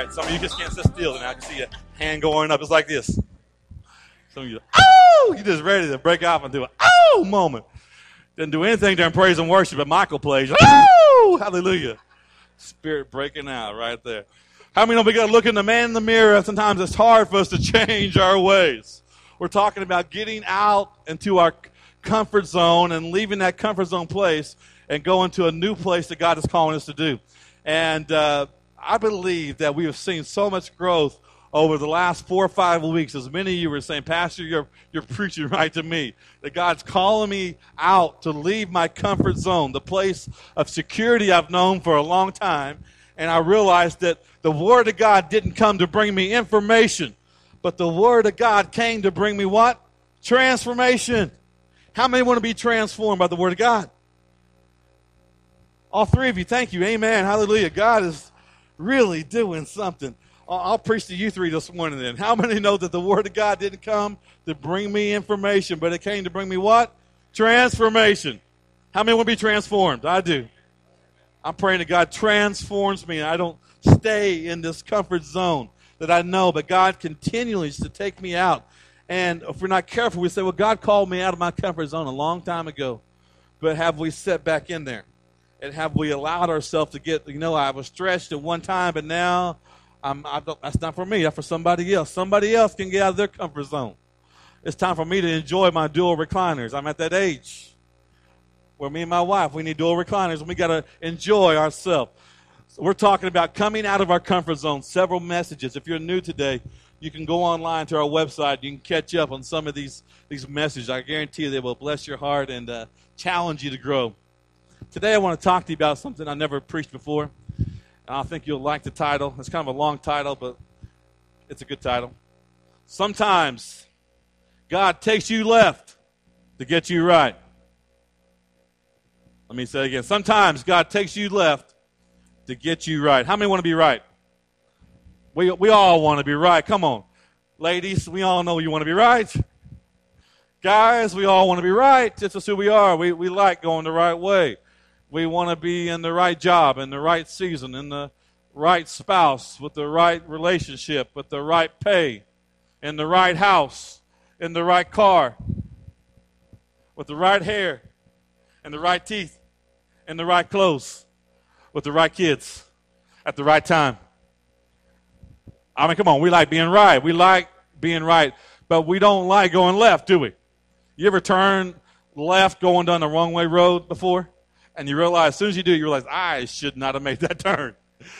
right. Some of you just can't sit still. Now I can see a hand going up. It's like this. Some of you, oh, you just ready to break off and do an oh moment. Didn't do anything during praise and worship, but Michael plays. Oh, hallelujah. Spirit breaking out right there. How many know we got to look in the man in the mirror? Sometimes it's hard for us to change our ways. We're talking about getting out into our comfort zone and leaving that comfort zone place and going to a new place that God is calling us to do. And I believe that we have seen so much growth over the last 4 or 5 weeks. As many of you were saying, Pastor, you're preaching right to me. That God's calling me out to leave my comfort zone, the place of security I've known for a long time. And I realized that the Word of God didn't come to bring me information, but the Word of God came to bring me what? Transformation. How many want to be transformed by the Word of God? All three of you, thank you. Amen. Hallelujah. God is really doing something. I'll preach to you three this morning then. How many know that the Word of God didn't come to bring me information, but it came to bring me what? Transformation. How many want to be transformed? I do. I'm praying that God transforms me and I don't stay in this comfort zone that I know, but God continues to take me out. And if we're not careful, we say, well, God called me out of my comfort zone a long time ago. But have we set back in there? And have we allowed ourselves to get, I was stretched at one time, but now that's not for me. That's for somebody else. Somebody else can get out of their comfort zone. It's time for me to enjoy my dual recliners. I'm at that age where me and my wife, we need dual recliners, and we got to enjoy ourselves. So we're talking about coming out of our comfort zone, several messages. If you're new today, you can go online to our website. You can catch up on some of these messages. I guarantee you they will bless your heart and challenge you to grow. Today I want to talk to you about something I never preached before. And I think you'll like the title. It's kind of a long title, but it's a good title. Sometimes God takes you left to get you right. Let me say it again. Sometimes God takes you left to get you right. How many want to be right? We all want to be right. Come on. Ladies, we all know you want to be right. Guys, we all want to be right. This is who we are. We like going the right way. We want to be in the right job, in the right season, in the right spouse, with the right relationship, with the right pay, in the right house, in the right car, with the right hair, and the right teeth, and the right clothes, with the right kids, at the right time. I mean, come on, we like being right. We like being right, but we don't like going left, do we? You ever turn left going down the wrong way road before? And you realize, as soon as you do, you realize, I should not have made that turn.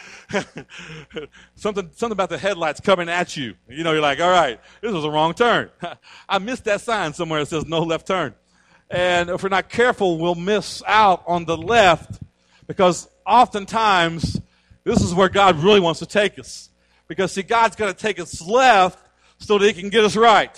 Something about the headlights coming at you. You're like, all right, this was a wrong turn. I missed that sign somewhere that says no left turn. And if we're not careful, we'll miss out on the left because oftentimes this is where God really wants to take us. Because, see, God's got to take us left so that he can get us right.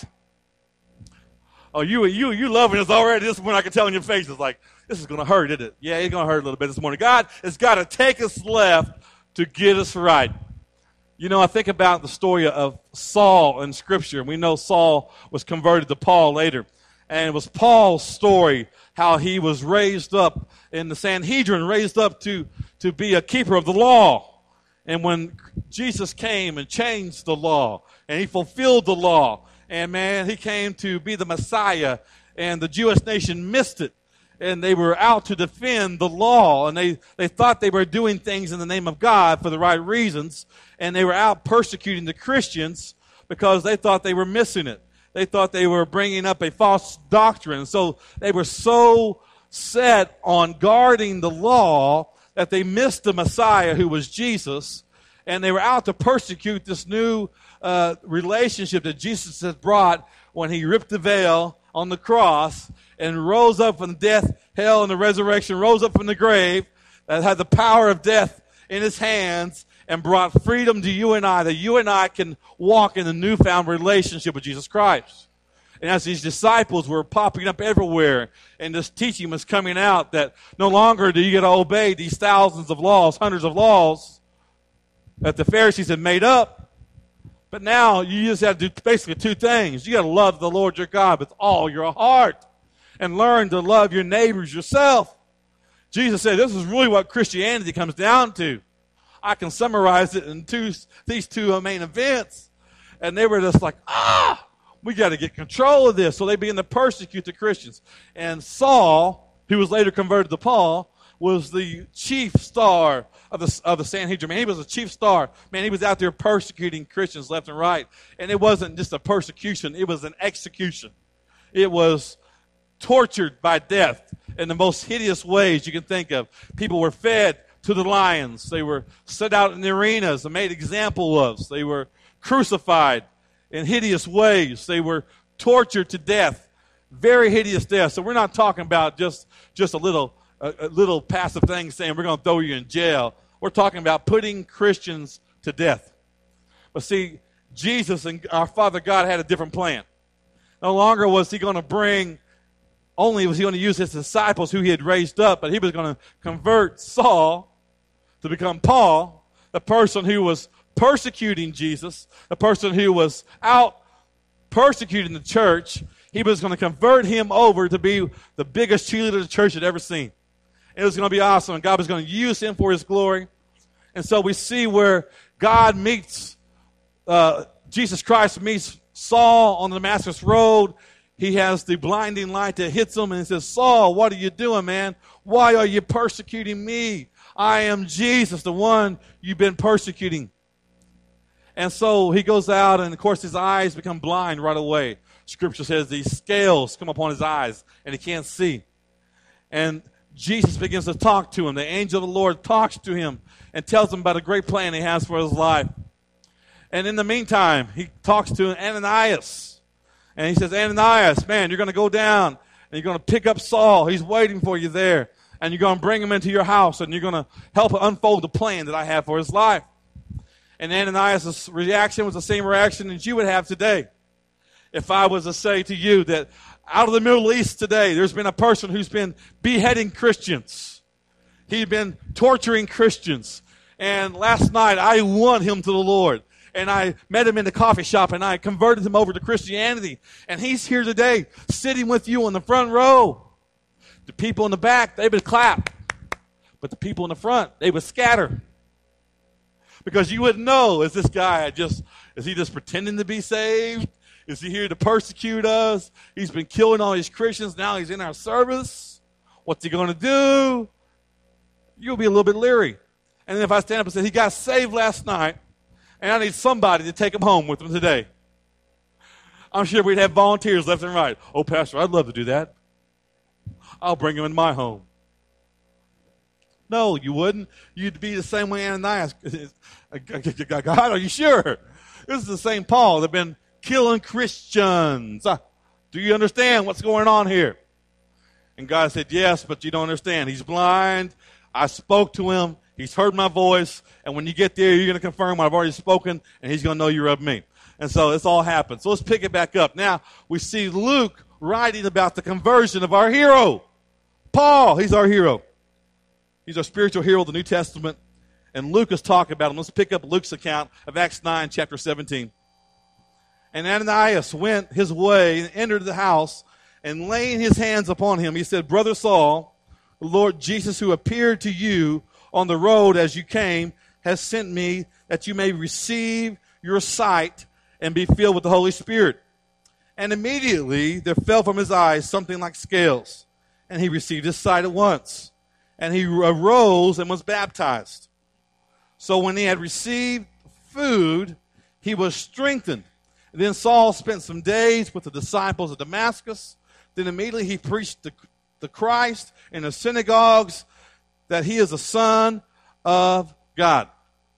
Oh, you loving us already this morning. I can tell in your face. It's like, this is going to hurt, isn't it? Yeah, it's going to hurt a little bit this morning. God has got to take us left to get us right. I think about the story of Saul in Scripture. We know Saul was converted to Paul later. And it was Paul's story, how he was raised up in the Sanhedrin, raised up to be a keeper of the law. And when Jesus came and changed the law, and he fulfilled the law, and man, he came to be the Messiah, and the Jewish nation missed it. And they were out to defend the law, and they thought they were doing things in the name of God for the right reasons, and they were out persecuting the Christians because they thought they were missing it. They thought they were bringing up a false doctrine. So they were so set on guarding the law that they missed the Messiah, who was Jesus, and they were out to persecute this new relationship that Jesus had brought when he ripped the veil on the cross and rose up from death, hell, and the resurrection, rose up from the grave, that had the power of death in his hands and brought freedom to you and I, that you and I can walk in a newfound relationship with Jesus Christ. And as these disciples were popping up everywhere, and this teaching was coming out that no longer do you get to obey these thousands of laws, hundreds of laws that the Pharisees had made up, but now you just have to do basically two things. You got to love the Lord your God with all your heart and learn to love your neighbors yourself. Jesus said this is really what Christianity comes down to. I can summarize it in these two main events. And they were just like, we got to get control of this. So they began to persecute the Christians. And Saul, who was later converted to Paul, was the chief star of the Sanhedrin. Man, he was a chief star. Man, he was out there persecuting Christians left and right. And it wasn't just a persecution. It was an execution. It was tortured by death in the most hideous ways you can think of. People were fed to the lions. They were set out in the arenas and made example of. They were crucified in hideous ways. They were tortured to death. Very hideous death. So we're not talking about just a little passive thing saying we're going to throw you in jail. We're talking about putting Christians to death. But see, Jesus and our Father God had a different plan. No longer was he going to was he going to use his disciples who he had raised up, but he was going to convert Saul to become Paul, the person who was persecuting Jesus, the person who was out persecuting the church. He was going to convert him over to be the biggest cheerleader the church had ever seen. It was going to be awesome, and God was going to use him for his glory. And so we see where Jesus Christ meets Saul on the Damascus Road. He has the blinding light that hits him, and he says, Saul, what are you doing, man? Why are you persecuting me? I am Jesus, the one you've been persecuting. And so he goes out, and of course his eyes become blind right away. Scripture says these scales come upon his eyes, and he can't see. And Jesus begins to talk to him. The angel of the Lord talks to him and tells him about a great plan he has for his life. And in the meantime, he talks to Ananias. And he says, Ananias, man, you're going to go down and you're going to pick up Saul. He's waiting for you there. And you're going to bring him into your house and you're going to help unfold the plan that I have for his life. And Ananias' reaction was the same reaction that you would have today. If I was to say to you that out of the Middle East today, there's been a person who's been beheading Christians. He'd been torturing Christians. And last night, I won him to the Lord. And I met him in the coffee shop, and I converted him over to Christianity. And he's here today, sitting with you on the front row. The people in the back, they would clap. But the people in the front, they would scatter. Because you wouldn't know, is he just pretending to be saved? Is he here to persecute us? He's been killing all these Christians. Now he's in our service. What's he going to do? You'll be a little bit leery. And then if I stand up and say, he got saved last night, and I need somebody to take him home with him today, I'm sure we'd have volunteers left and right. Oh, Pastor, I'd love to do that. I'll bring him in my home. No, you wouldn't. You'd be the same way Ananias. God, are you sure? This is the same Paul that's been killing Christians. Do you understand what's going on here? And God said, yes, but you don't understand. He's blind. I spoke to him. He's heard my voice. And when you get there, you're going to confirm I've already spoken, and he's going to know you're of me. And so this all happened. So let's pick it back up. Now, we see Luke writing about the conversion of our hero. Paul, he's our hero. He's our spiritual hero of the New Testament. And Luke is talking about him. Let's pick up Luke's account of Acts 9, chapter 17. And Ananias went his way and entered the house, and laying his hands upon him, he said, Brother Saul, the Lord Jesus, who appeared to you on the road as you came, has sent me that you may receive your sight and be filled with the Holy Spirit. And immediately there fell from his eyes something like scales, and he received his sight at once. And he arose and was baptized. So when he had received food, he was strengthened. And then Saul spent some days with the disciples of Damascus. Then immediately he preached the Christ in the synagogues, that he is the Son of God.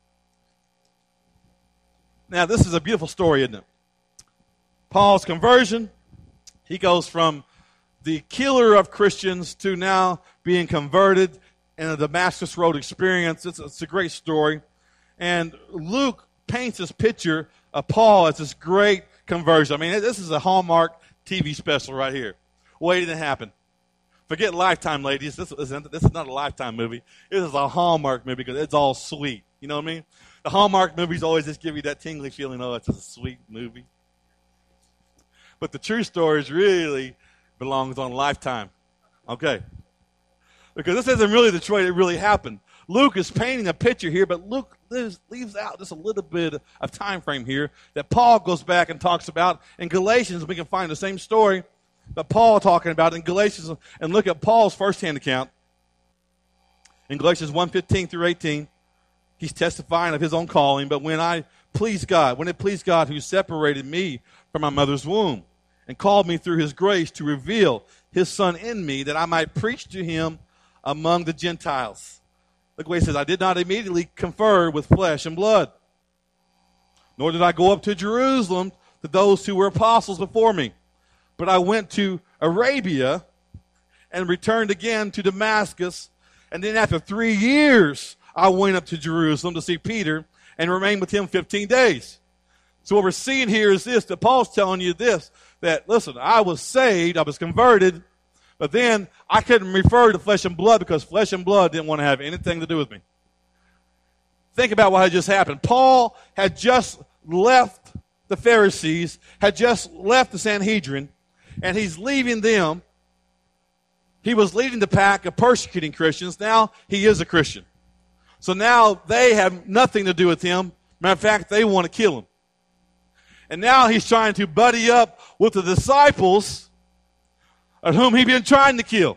Now, this is a beautiful story, isn't it? Paul's conversion. He goes from the killer of Christians to now being converted in a Damascus Road experience. It's a great story. And Luke paints this picture of Paul as this great conversion. I mean, this is a Hallmark TV special right here, waiting to happen. Forget Lifetime, ladies. This is not a Lifetime movie. This is a Hallmark movie because it's all sweet. You know what I mean? The Hallmark movies always just give you that tingly feeling, oh, it's a sweet movie. But the true stories really belongs on Lifetime. Okay. Because this isn't really the story that really happened. Luke is painting a picture here, but Luke leaves out just a little bit of time frame here that Paul goes back and talks about. In Galatians, we can find the same story that Paul talking about in Galatians, and look at Paul's firsthand account. In Galatians 1:15 through 18, he's testifying of his own calling, but when it pleased God who separated me from my mother's womb and called me through his grace to reveal his Son in me that I might preach to him among the Gentiles. Look what he says, I did not immediately confer with flesh and blood, nor did I go up to Jerusalem to those who were apostles before me. But I went to Arabia and returned again to Damascus. And then after 3 years, I went up to Jerusalem to see Peter and remained with him 15 days. So what we're seeing here is this, that Paul's telling you this, that, listen, I was saved, I was converted, but then I couldn't refer to flesh and blood because flesh and blood didn't want to have anything to do with me. Think about what had just happened. Paul had just left the Pharisees, had just left the Sanhedrin, and he's leaving them. He was leading the pack of persecuting Christians. Now he is a Christian. So now they have nothing to do with him. Matter of fact, they want to kill him. And now he's trying to buddy up with the disciples of whom he'd been trying to kill.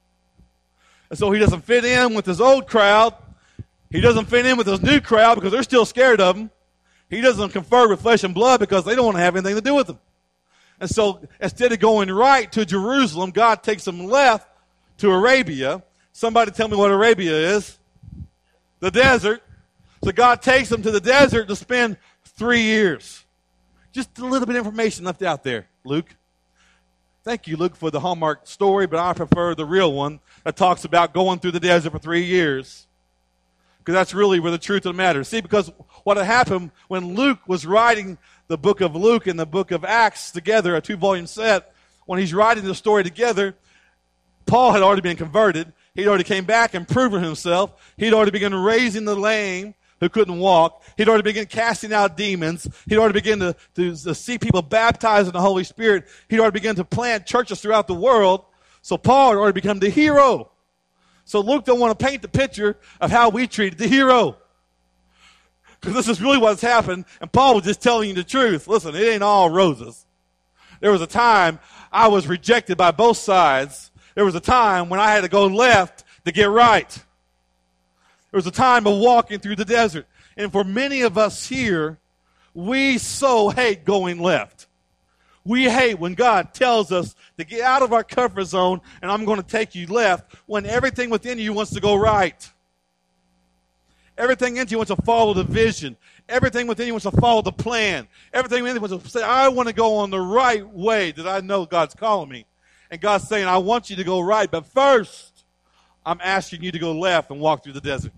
And so he doesn't fit in with his old crowd. He doesn't fit in with his new crowd because they're still scared of him. He doesn't confer with flesh and blood because they don't want to have anything to do with him. And so instead of going right to Jerusalem, God takes him left to Arabia. Somebody tell me what Arabia is. The desert. So God takes him to the desert to spend 3 years. Just a little bit of information left out there, Luke. Thank you, Luke, for the Hallmark story, but I prefer the real one that talks about going through the desert for 3 years. Because that's really where the truth of the matter is. See, because what had happened when Luke was writing the book of Luke and the book of Acts together, a 2-volume set, when he's writing the story together, Paul had already been converted. He'd already came back and proven himself. He'd already begun raising the lame who couldn't walk. He'd already begun casting out demons. He'd already begun to see people baptized in the Holy Spirit. He'd already begun to plant churches throughout the world. So Paul had already become the hero. So Luke don't want to paint the picture of how we treated the hero. Because this is really what's happened. And Paul was just telling you the truth. Listen, it ain't all roses. There was a time I was rejected by both sides. There was a time when I had to go left to get right. There was a time of walking through the desert. And for many of us here, we so hate going left. We hate when God tells us to get out of our comfort zone and I'm going to take you left when everything within you wants to go right. Everything in you wants to follow the vision. Everything within you wants to follow the plan. Everything within you wants to say, I want to go on the right way that I know God's calling me. And God's saying, I want you to go right, but first, I'm asking you to go left and walk through the desert.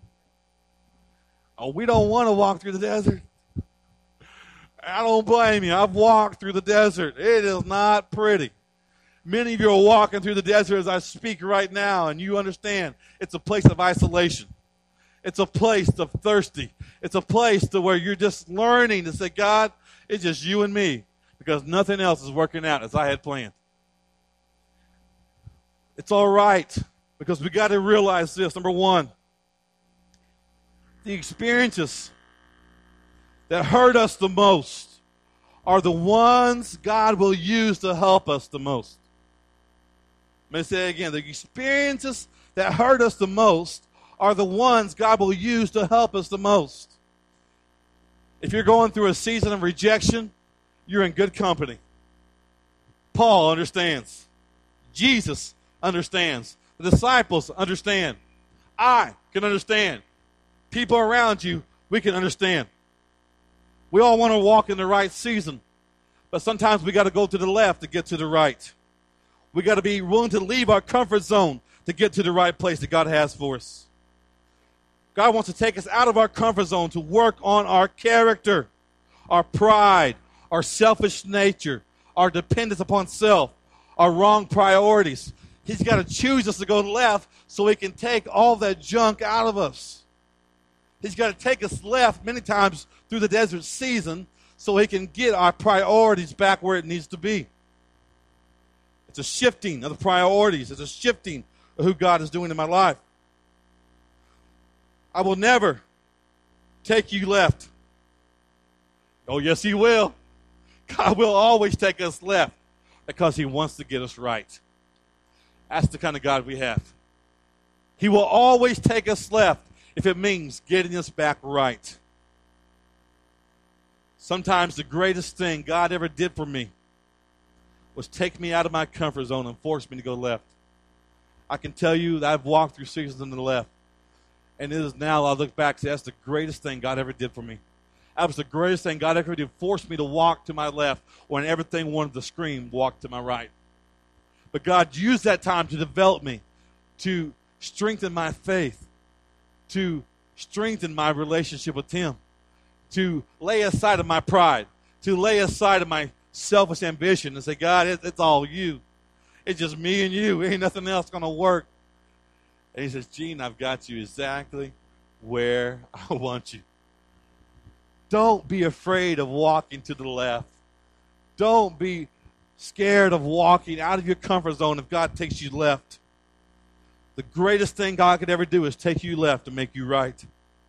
Oh, we don't want to walk through the desert. I don't blame you. I've walked through the desert. It is not pretty. Many of you are walking through the desert as I speak right now, and you understand it's a place of isolation. It's a place of thirsty. It's a place to where you're just learning to say, God, it's just you and me, because nothing else is working out as I had planned. It's all right, because we got to realize this. Number one, the experiences that hurt us the most are the ones God will use to help us the most. Let me say it again. The experiences that hurt us the most are the ones God will use to help us the most. If you're going through a season of rejection, you're in good company. Paul understands. Jesus understands. The disciples understand. I can understand. People around you, we can understand. We all want to walk in the right season, but sometimes we got to go to the left to get to the right. We got to be willing to leave our comfort zone to get to the right place that God has for us. God wants to take us out of our comfort zone to work on our character, our pride, our selfish nature, our dependence upon self, our wrong priorities. He's got to choose us to go left so he can take all that junk out of us. He's got to take us left many times through the desert season so he can get our priorities back where it needs to be. It's a shifting of the priorities. It's a shifting of who God is doing in my life. I will never take you left. Oh, yes, he will. God will always take us left because he wants to get us right. That's the kind of God we have. He will always take us left if it means getting us back right. Sometimes the greatest thing God ever did for me was take me out of my comfort zone and force me to go left. I can tell you that I've walked through seasons on the left. And it is now, I look back and say, that's the greatest thing God ever did for me. That was the greatest thing God ever did, forced me to walk to my left when everything wanted to scream, walk to my right. But God used that time to develop me, to strengthen my faith, to strengthen my relationship with him, to lay aside of my pride, to lay aside of my selfish ambition and say, God, it's all you. It's just me and you. Ain't nothing else going to work. And he says, Gene, I've got you exactly where I want you. Don't be afraid of walking to the left. Don't be scared of walking out of your comfort zone if God takes you left. The greatest thing God could ever do is take you left and make you right.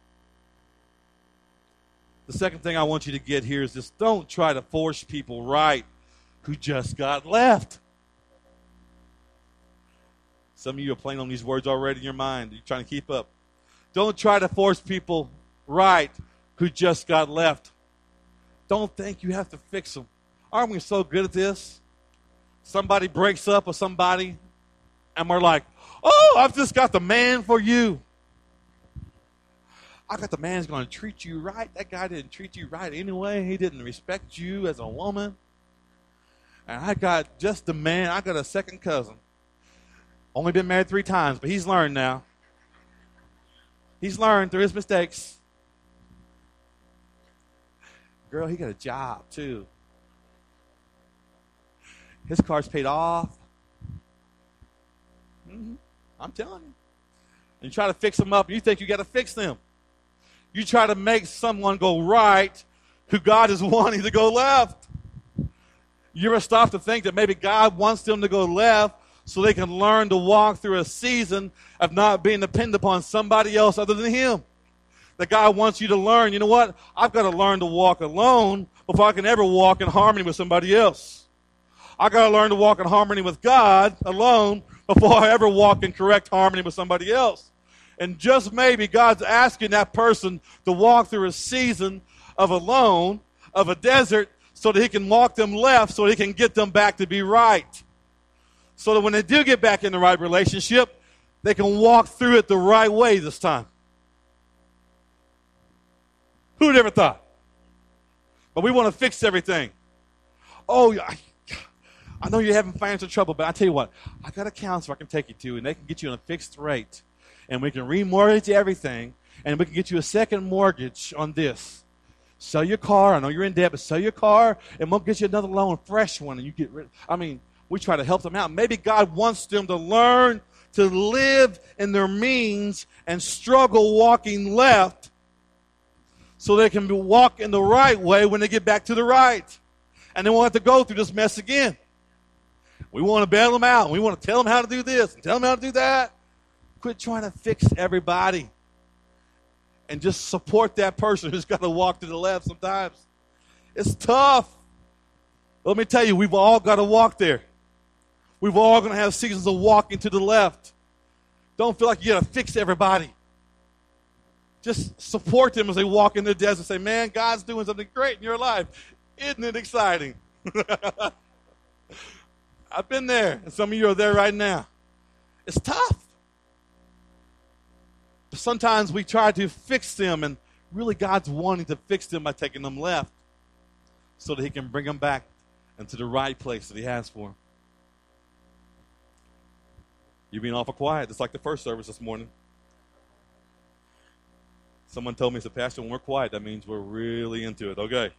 The second thing I want you to get here is this: don't try to force people right who just got left. Some of you are playing on these words already in your mind. You're trying to keep up. Don't try to force people right who just got left. Don't think you have to fix them. Aren't we so good at this? Somebody breaks up with somebody, and we're like, oh, I've just got the man for you. I got the man who's going to treat you right. That guy didn't treat you right anyway. He didn't respect you as a woman. And I got just the man. I got a second cousin. Only been married 3 times, but he's learned now. He's learned through his mistakes. Girl, he got a job, too. His car's paid off. I'm telling you. And you try to fix them up, and you think you got to fix them. You try to make someone go right who God is wanting to go left. You ever stop to think that maybe God wants them to go left so they can learn to walk through a season of not being dependent upon somebody else other than him? That God wants you to learn, you know what? I've got to learn to walk alone before I can ever walk in harmony with somebody else. I've got to learn to walk in harmony with God alone before I ever walk in correct harmony with somebody else. And just maybe God's asking that person to walk through a season of alone, of a desert, so that he can walk them left, so that he can get them back to be right. So that when they do get back in the right relationship, they can walk through it the right way this time. Who'd ever thought? But we want to fix everything. Oh, I know you're having financial trouble, but I tell you what, I got a counselor I can take you to, and they can get you on a fixed rate. And we can remortgage everything, and we can get you a second mortgage on this. Sell your car. I know you're in debt, but sell your car, and we'll get you another loan, a fresh one, and you get rid. We try to help them out. Maybe God wants them to learn to live in their means and struggle walking left so they can walk in the right way when they get back to the right. And they won't have to go through this mess again. We want to bail them out. We want to tell them how to do this and tell them how to do that. Quit trying to fix everybody. And just support that person who's got to walk to the left sometimes. It's tough. Let me tell you, we've all got to walk there. We've all going to have seasons of walking to the left. Don't feel like you got to fix everybody. Just support them as they walk in the desert and say, man, God's doing something great in your life. Isn't it exciting? I've been there, and some of you are there right now. It's tough. But sometimes we try to fix them, and really God's wanting to fix them by taking them left so that he can bring them back into the right place that he has for them. You're being awful quiet, just like the first service this morning. Someone told me, said, Pastor, when we're quiet, that means we're really into it. Okay.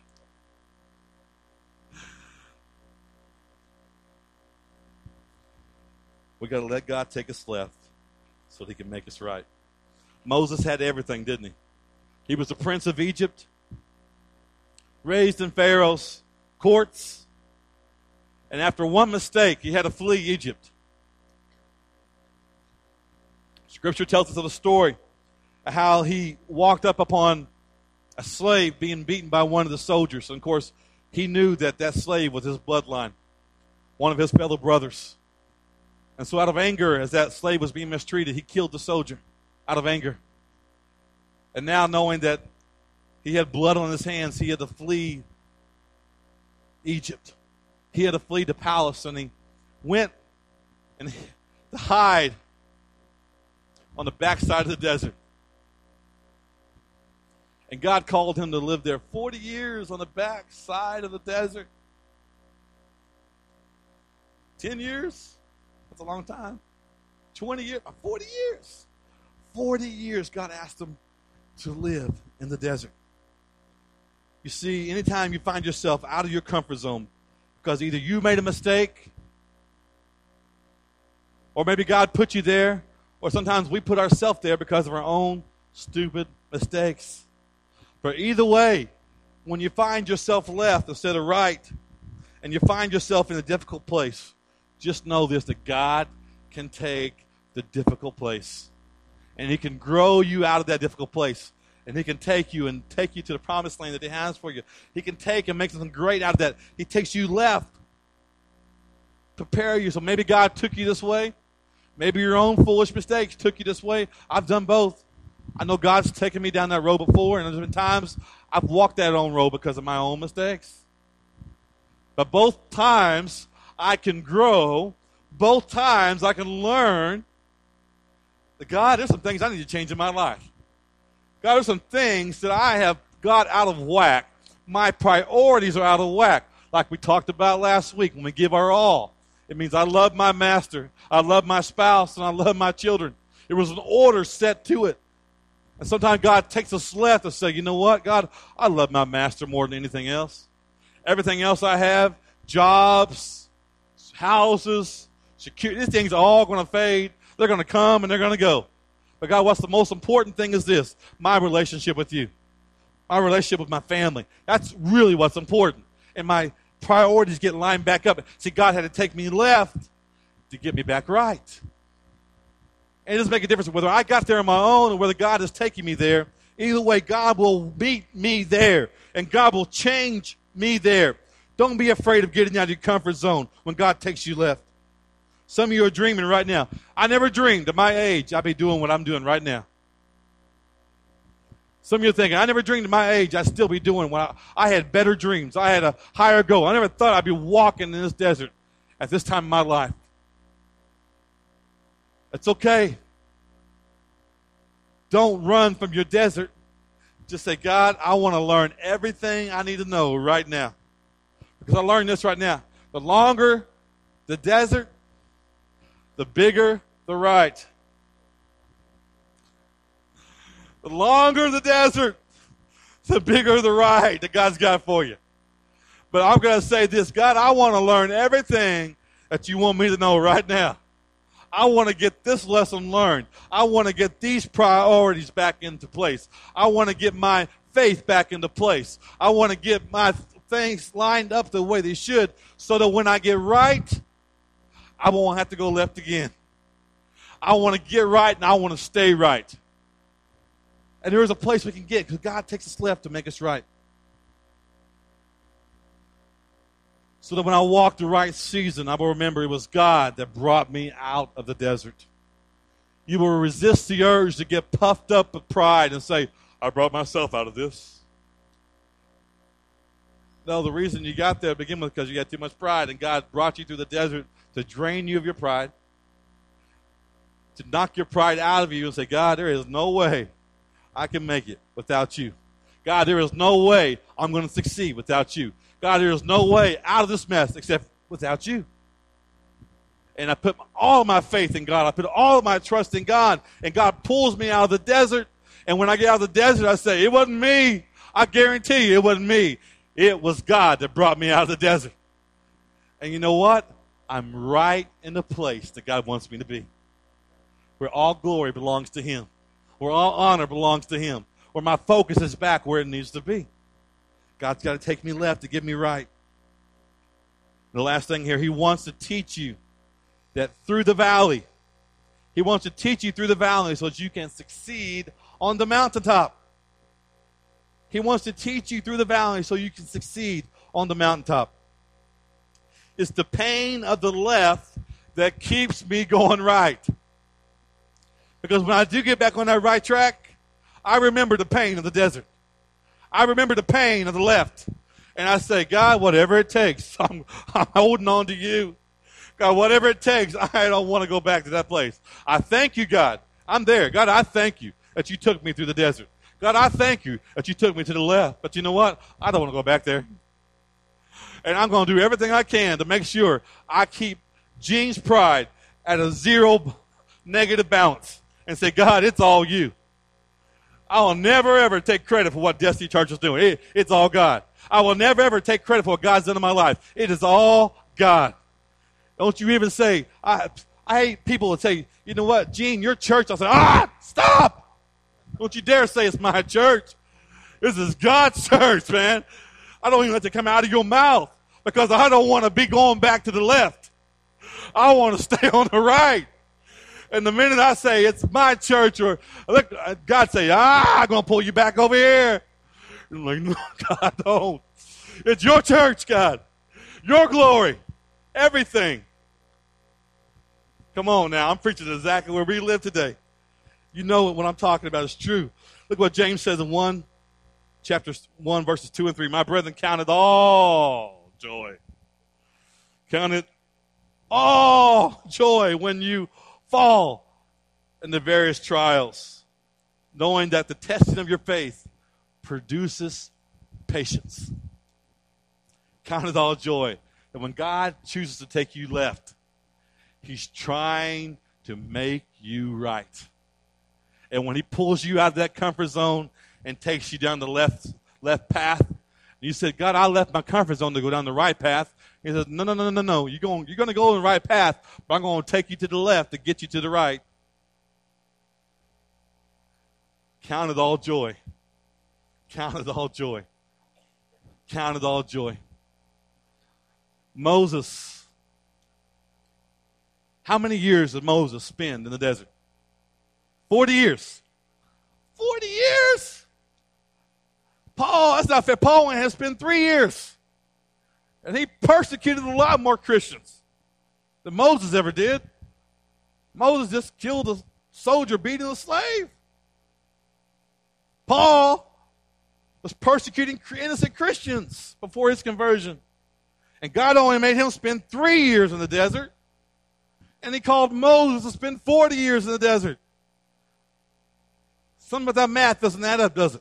We got to let God take us left so that he can make us right. Moses had everything, didn't he? He was the prince of Egypt, raised in Pharaoh's courts, and after one mistake, he had to flee Egypt. Scripture tells us of a story how he walked up upon a slave being beaten by one of the soldiers. And, of course, he knew that that slave was his bloodline, one of his fellow brothers. And so out of anger, as that slave was being mistreated, he killed the soldier out of anger. And now knowing that he had blood on his hands, he had to flee Egypt. He had to flee the palace, and he went and to hide on the backside of the desert. And God called him to live there 40 years on the backside of the desert. 10 years? That's a long time. 20 years? 40 years. 40 years God asked him to live in the desert. You see, anytime you find yourself out of your comfort zone because either you made a mistake or maybe God put you there, or sometimes we put ourselves there because of our own stupid mistakes. But either way, when you find yourself left instead of right and you find yourself in a difficult place, just know this, that God can take the difficult place. And he can grow you out of that difficult place. And he can take you to the promised land that he has for you. He can take and make something great out of that. He takes you left. Prepare you. So maybe God took you this way. Maybe your own foolish mistakes took you this way. I've done both. I know God's taken me down that road before, and there's been times I've walked that own road because of my own mistakes. But both times I can grow. Both times I can learn that, God, there's some things I need to change in my life. God, there's some things that I have got out of whack. My priorities are out of whack, like we talked about last week when we give our all. It means I love my master, I love my spouse, and I love my children. There was an order set to it. And sometimes God takes us left and say, you know what, God, I love my master more than anything else. Everything else I have, jobs, houses, security, these things are all going to fade. They're going to come and they're going to go. But God, what's the most important thing is this, my relationship with you, my relationship with my family. That's really what's important. And my priorities get lined back up. See, God had to take me left to get me back right. And it doesn't make a difference whether I got there on my own or whether God is taking me there. Either way, God will meet me there, and God will change me there. Don't be afraid of getting out of your comfort zone when God takes you left. Some of you are dreaming right now. I never dreamed at my age I'd be doing what I'm doing right now. Some of you are thinking, I never dreamed at my age I'd still be doing what I had better dreams. I had a higher goal. I never thought I'd be walking in this desert at this time in my life. It's okay. Don't run from your desert. Just say, God, I want to learn everything I need to know right now. Because I learned this right now. The longer the desert, the bigger the right. The longer the desert, the bigger the right that God's got for you. But I'm going to say this, God, I want to learn everything that you want me to know right now. I want to get this lesson learned. I want to get these priorities back into place. I want to get my faith back into place. I want to get my things lined up the way they should so that when I get right, I won't have to go left again. I want to get right and I want to stay right. And there is a place we can get because God takes us left to make us right. So that when I walk the right season, I will remember it was God that brought me out of the desert. You will resist the urge to get puffed up with pride and say, I brought myself out of this. No, the reason you got there to begin with is because you had too much pride, and God brought you through the desert to drain you of your pride, to knock your pride out of you and say, God, there is no way I can make it without you. God, there is no way I'm going to succeed without you. God, there is no way out of this mess except without you. And I put all my faith in God. I put all my trust in God. And God pulls me out of the desert. And when I get out of the desert, I say, it wasn't me. I guarantee you it wasn't me. It was God that brought me out of the desert. And you know what? I'm right in the place that God wants me to be. Where all glory belongs to Him. Where all honor belongs to Him. Where my focus is back where it needs to be. God's got to take me left to get me right. The last thing here, He wants to teach you that through the valley, He wants to teach you through the valley so that you can succeed on the mountaintop. He wants to teach you through the valley so you can succeed on the mountaintop. It's the pain of the left that keeps me going right. Because when I do get back on that right track, I remember the pain of the desert. I remember the pain of the left. And I say, God, whatever it takes, I'm holding on to you. God, whatever it takes, I don't want to go back to that place. I thank you, God. I'm there. God, I thank you that you took me through the desert. God, I thank you that you took me to the left. But you know what? I don't want to go back there. And I'm going to do everything I can to make sure I keep Gene's pride at a zero negative balance and say, God, it's all you. I will never, ever take credit for what Destiny Church is doing. It's all God. I will never, ever take credit for what God's done in my life. It is all God. Don't you even say, I hate people that say, you know what, Gene, your church. I'll say, stop. Don't you dare say it's my church. This is God's church, man. I don't even let it come out of your mouth because I don't want to be going back to the left. I want to stay on the right. And the minute I say it's my church, or look, God say, I'm going to pull you back over here. I'm like, no, God, don't. It's your church, God. Your glory. Everything. Come on now. I'm preaching exactly where we live today. You know what I'm talking about is true. Look what James says in chapter 1, verses 2 and 3. My brethren, count it all joy. Count it all joy when you fall in the various trials, knowing that the testing of your faith produces patience. Count it all joy. And when God chooses to take you left, he's trying to make you right. And when he pulls you out of that comfort zone and takes you down the left path, you said, God, I left my comfort zone to go down the right path. He says, no. You're going to go on the right path, but I'm going to take you to the left to get you to the right. Count it all joy. Count it all joy. Count it all joy. Moses. How many years did Moses spend in the desert? 40 years. 40 years? Paul, that's not fair. Paul only has spent 3 years. And he persecuted a lot more Christians than Moses ever did. Moses just killed a soldier beating a slave. Paul was persecuting innocent Christians before his conversion. And God only made him spend 3 years in the desert. And he called Moses to spend 40 years in the desert. Something about that math doesn't add up, does it?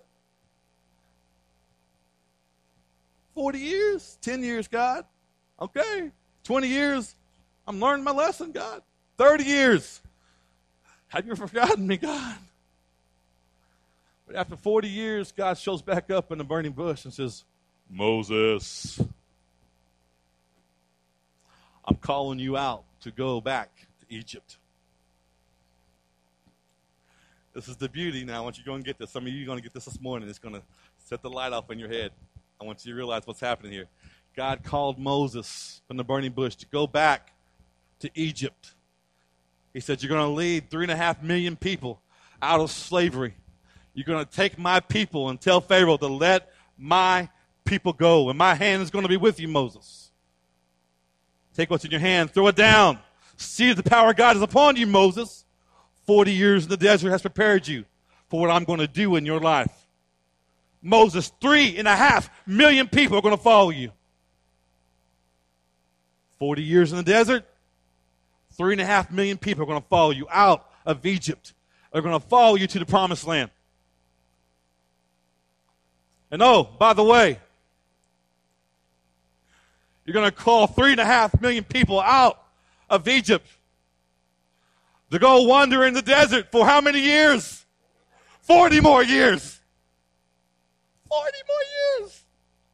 40 years? 10 years, God? Okay. 20 years? I'm learning my lesson, God. 30 years? Have you forgotten me, God? But after 40 years, God shows back up in the burning bush and says, Moses, I'm calling you out to go back to Egypt. This is the beauty now. I want you to go and get this. Some of you are going to get this morning. It's going to set the light off in your head. I want you to realize what's happening here. God called Moses from the burning bush to go back to Egypt. He said, you're going to lead 3.5 million people out of slavery. You're going to take my people and tell Pharaoh to let my people go. And my hand is going to be with you, Moses. Take what's in your hand, throw it down. See that the power of God is upon you, Moses. 40 years in the desert has prepared you for what I'm going to do in your life. Moses, 3.5 million people are going to follow you. 40 years in the desert, 3.5 million people are going to follow you out of Egypt. They're going to follow you to the promised land. And oh, by the way, you're going to call 3.5 million people out of Egypt to go wander in the desert for how many years? 40 more years. 40 more years.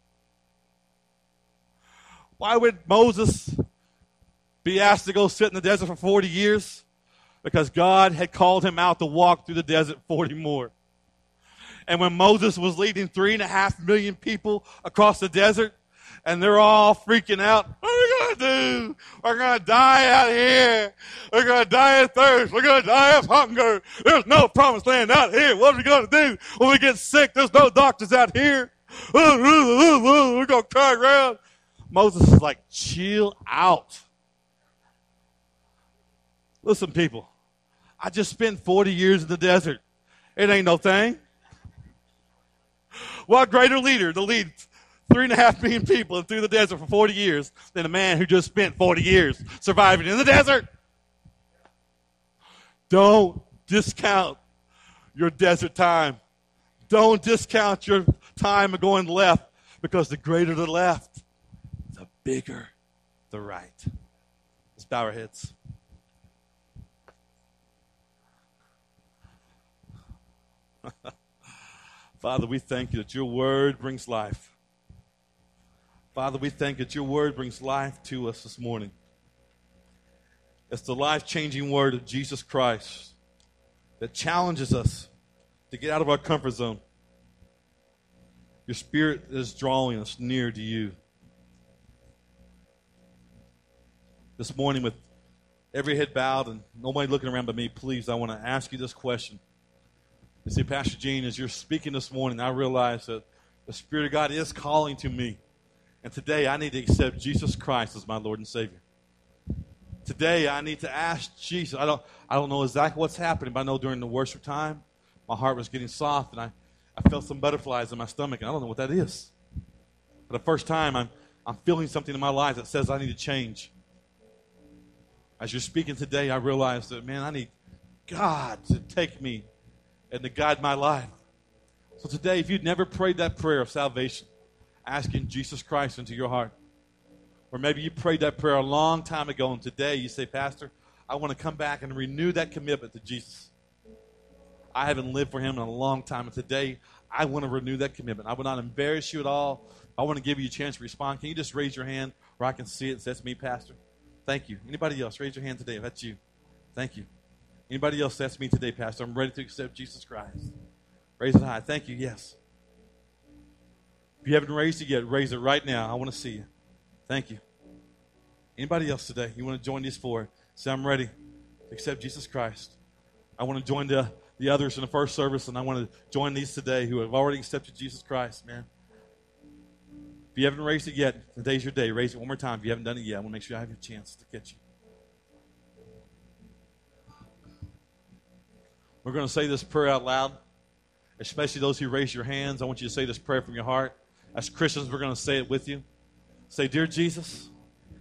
Why would Moses be asked to go sit in the desert for 40 years? Because God had called him out to walk through the desert 40 more. And when Moses was leading 3.5 million people across the desert, and they're all freaking out, oh my do? We're going to die out here. We're going to die of thirst. We're going to die of hunger. There's no promised land out here. What are we going to do when we get sick? There's no doctors out here. We're going to cry around. Moses is like, chill out. Listen, people, I just spent 40 years in the desert. It ain't no thing. What greater leader to lead 3.5 million people through the desert for 40 years than a man who just spent 40 years surviving in the desert? Don't discount your desert time. Don't discount your time of going left, because the greater the left, the bigger the right. Let's bow our heads. Father, we thank you that your word brings life. Father, we thank you that your word brings life to us this morning. It's the life-changing word of Jesus Christ that challenges us to get out of our comfort zone. Your Spirit is drawing us near to you. This morning, with every head bowed and nobody looking around but me, please, I want to ask you this question. You see, Pastor Gene, as you're speaking this morning, I realize that the Spirit of God is calling to me. And today, I need to accept Jesus Christ as my Lord and Savior. Today, I need to ask Jesus. I don't know exactly what's happening, but I know during the worship time, my heart was getting soft, and I felt some butterflies in my stomach, and I don't know what that is. For the first time, I'm feeling something in my life that says I need to change. As you're speaking today, I realize that, man, I need God to take me and to guide my life. So today, if you'd never prayed that prayer of salvation, asking Jesus Christ into your heart, or maybe you prayed that prayer a long time ago, and today you say, Pastor, I want to come back and renew that commitment to Jesus. I haven't lived for him in a long time, and today I want to renew that commitment. I will not embarrass you at all. I want to give you a chance to respond. Can you just raise your hand where I can see it and say, that's me, Pastor? Thank you. Anybody else? Raise your hand today if that's you. Thank you. Anybody else? That's me today, Pastor. I'm ready to accept Jesus Christ. Raise it high. Thank you. Yes. If you haven't raised it yet, raise it right now. I want to see you. Thank you. Anybody else today? You want to join these four? Say, I'm ready to accept Jesus Christ. I want to join the others in the first service, and I want to join these today who have already accepted Jesus Christ, man. If you haven't raised it yet, today's your day. Raise it one more time. If you haven't done it yet, I want to make sure I have your chance to catch you. We're going to say this prayer out loud, especially those who raise your hands. I want you to say this prayer from your heart. As Christians, we're going to say it with you. Say, Dear Jesus,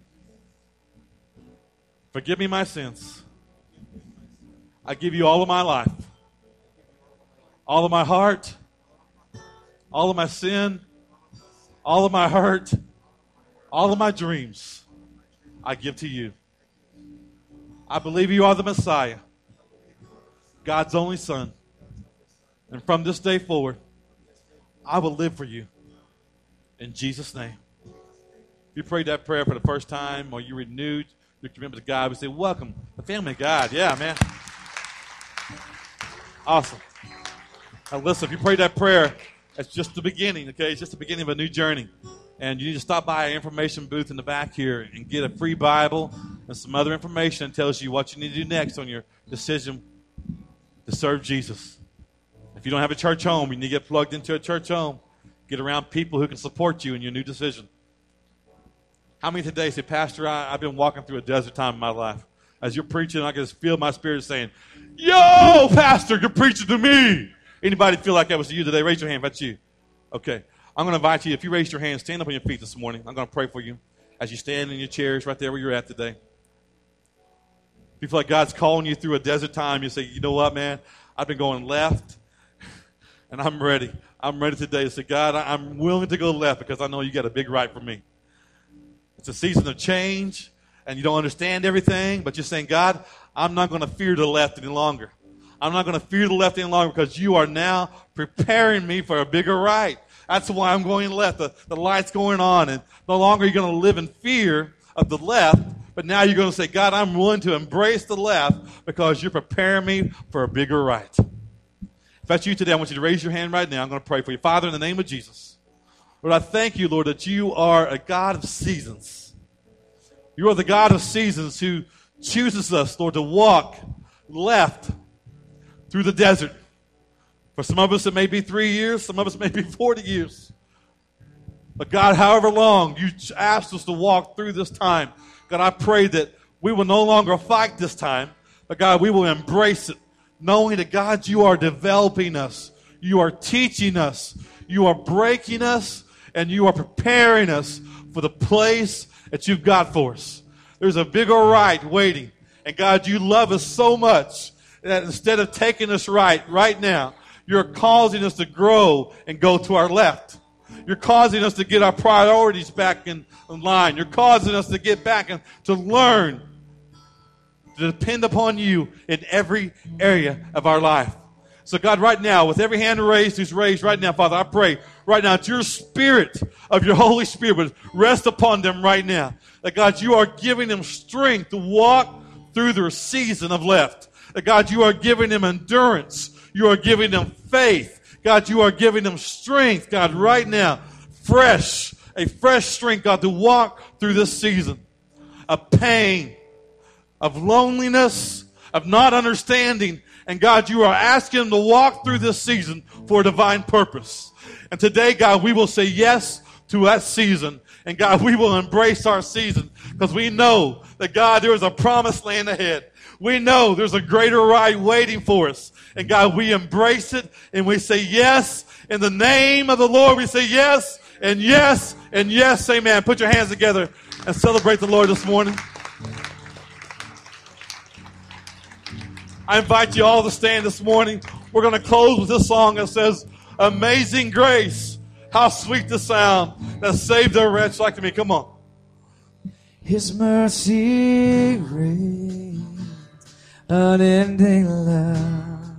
forgive me my sins. I give you all of my life, all of my heart, all of my sin, all of my hurt, all of my dreams, I give to you. I believe you are the Messiah, God's only Son. And from this day forward, I will live for you. In Jesus' name. If you prayed that prayer for the first time or you renewed your commitment to God, we say, welcome, the family of God. Yeah, man. Awesome. Now listen, if you prayed that prayer, it's just the beginning, okay? It's just the beginning of a new journey. And you need to stop by our information booth in the back here and get a free Bible and some other information that tells you what you need to do next on your decision to serve Jesus. If you don't have a church home, you need to get plugged into a church home. Get around people who can support you in your new decision. How many today say, Pastor, I've been walking through a desert time in my life. As you're preaching, I can just feel my spirit saying, yo, Pastor, you're preaching to me. Anybody feel like that was you today? Raise your hand if that's you. Okay. I'm going to invite you, if you raised your hand, stand up on your feet this morning. I'm going to pray for you as you stand in your chairs right there where you're at today. If you feel like God's calling you through a desert time, you say, you know what, man? I've been going left, and I'm ready. I'm ready today to say, God, I'm willing to go left because I know you got a big right for me. It's a season of change, and you don't understand everything, but you're saying, God, I'm not going to fear the left any longer. I'm not going to fear the left any longer because you are now preparing me for a bigger right. That's why I'm going left. The light's going on, and no longer are you going to live in fear of the left, but now you're going to say, God, I'm willing to embrace the left because you're preparing me for a bigger right. If that's you today, I want you to raise your hand right now. I'm going to pray for you. Father, in the name of Jesus, Lord, I thank you, Lord, that you are a God of seasons. You are the God of seasons who chooses us, Lord, to walk left through the desert. For some of us, it may be 3 years. Some of us, it may be 40 years. But God, however long you asked us to walk through this time, God, I pray that we will no longer fight this time, but God, we will embrace it, knowing that, God, you are developing us. You are teaching us. You are breaking us, and you are preparing us for the place that you've got for us. There's a bigger right waiting. And God, you love us so much that instead of taking us right now, you're causing us to grow and go to our left. You're causing us to get our priorities back in line. You're causing us to get back and to learn to depend upon you in every area of our life. So God, right now, with every hand raised who's raised right now, Father, I pray right now that your spirit of your Holy Spirit would rest upon them right now. That, God, you are giving them strength to walk through their season of left. That, God, you are giving them endurance. You are giving them faith. God, you are giving them strength, God, right now. A fresh strength, God, to walk through this season of pain, of loneliness, of not understanding. And God, you are asking them to walk through this season for a divine purpose. And today, God, we will say yes to that season. And God, we will embrace our season because we know that, God, there is a promised land ahead. We know there's a greater ride waiting for us. And God, we embrace it and we say yes. In the name of the Lord, we say yes and yes and yes. Amen. Put your hands together and celebrate the Lord this morning. I invite you all to stand this morning. We're going to close with this song that says, Amazing Grace, how sweet the sound that saved a wretch like me. Come on. His mercy reigns, unending love,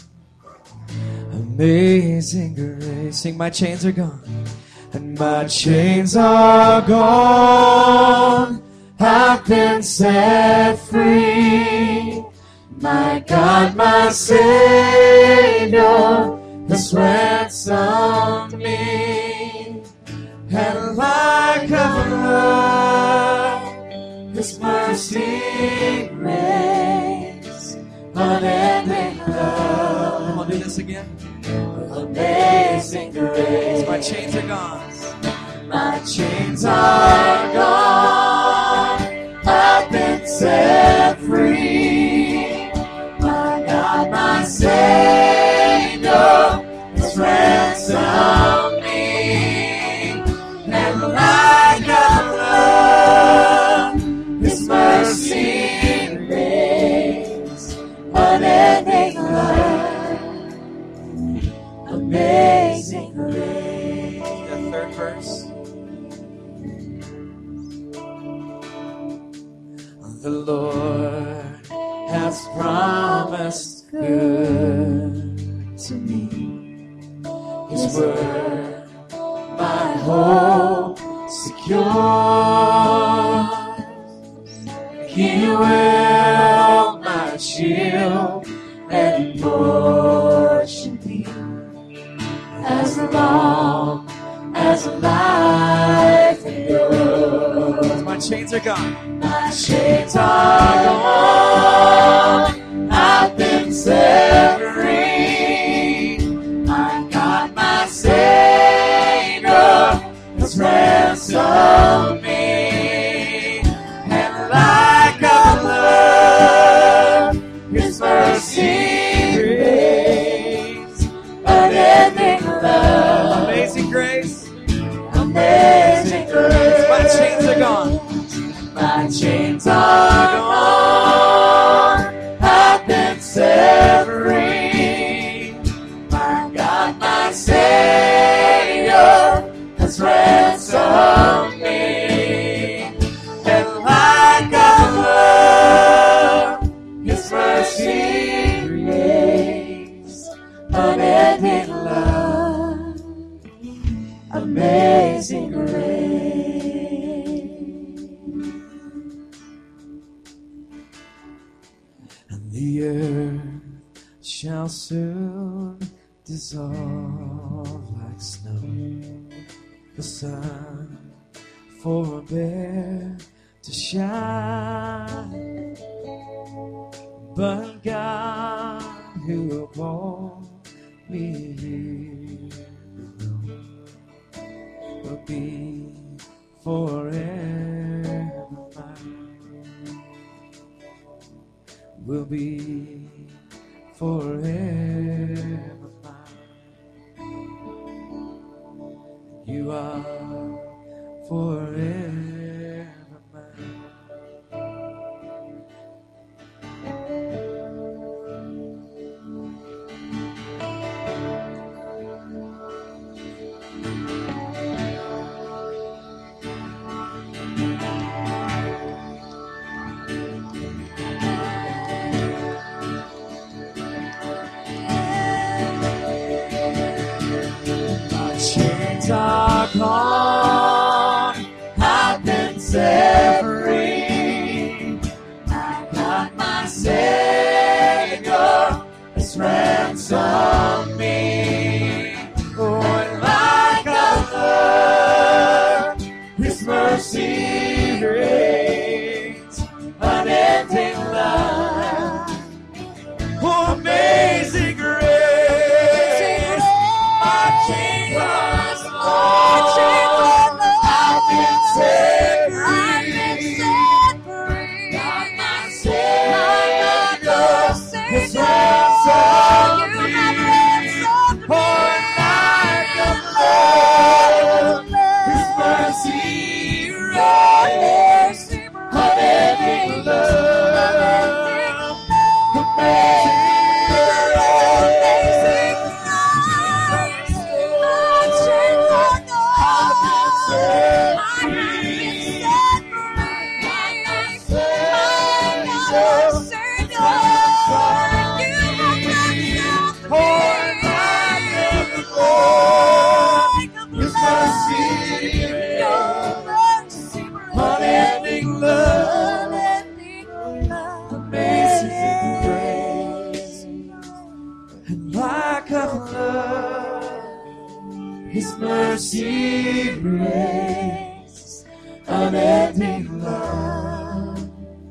amazing grace. Sing, my chains are gone. And my chains are gone, I've been set free. My God, my Savior, has ransomed me. And like a flood, His mercy reigns, unending love. Come on, do this again. Amazing grace. My chains are gone. My chains are gone. I've been set free. My God, my Savior, has ransomed me. And like a flood, His mercy reigns, unending love. Amazing grace. The third verse. The Lord has promised good to me. His word, my hope secure. He will my shield and portion be. As long as life endures. My chains are gone. My chains are gone. I've been set free. My God, my Savior, has ransomed me. And like a flood, His mercy reigns, unending love. Amazing grace. Amazing grace. My chains are gone. My chains are gone. I've been set free. My God, my Savior, has ransomed me. And like a flood, His mercy reigns, unending love. Amazing grace. And the earth shall soon dissolve like snow. The sun forbear to shine, but God who brought me here will be forever mine, will be forever mine. You are forever mine. Chains are gone, I've been set free. I got my Savior has ransomed me. Oh, and like a flood, His mercy reigns, unending love. Oh, amazing grace. His mercy reigns, unending love,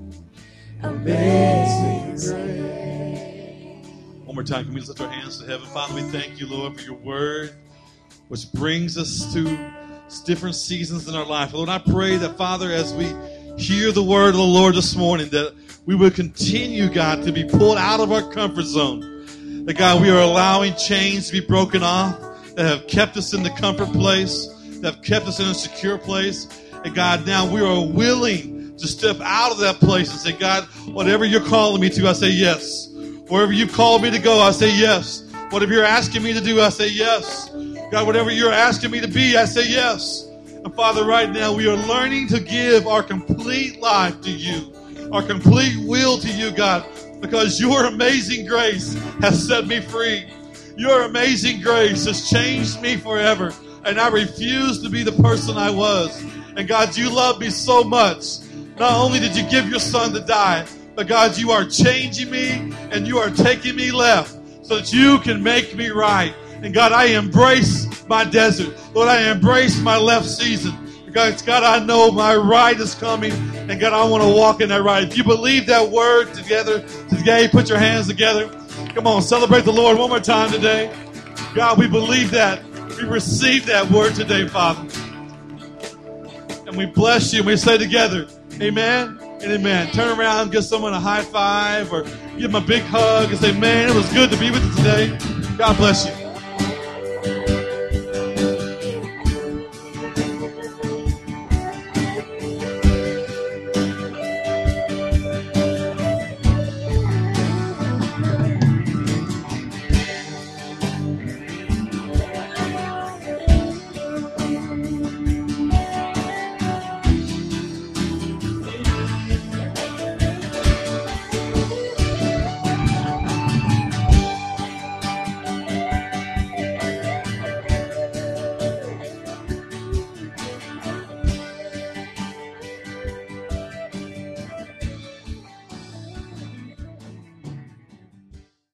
amazing grace. One more time, can we just lift our hands to heaven? Father, we thank you, Lord, for your word, which brings us to different seasons in our life. Lord, I pray that, Father, as we hear the word of the Lord this morning, that we will continue, God, to be pulled out of our comfort zone. That, God, we are allowing chains to be broken off that have kept us in the comfort place, that have kept us in a secure place. And, God, now we are willing to step out of that place and say, God, whatever you're calling me to, I say yes. Wherever you called me to go, I say yes. Whatever you're asking me to do, I say yes. God, whatever you're asking me to be, I say yes. And, Father, right now we are learning to give our complete life to you, our complete will to you, God, because your amazing grace has set me free. Your amazing grace has changed me forever, and I refuse to be the person I was. And God, you love me so much. Not only did you give your son to die, but God, you are changing me and you are taking me left so that you can make me right. And God, I embrace my desert. Lord, I embrace my left season. Because God, I know my right is coming, and God, I want to walk in that right. If you believe that word together today, put your hands together. Come on, celebrate the Lord one more time today. God, we believe that. We receive that word today, Father. And we bless you, and we say together, amen and amen. Turn around, give someone a high five, or give them a big hug and say, man, it was good to be with you today. God bless you.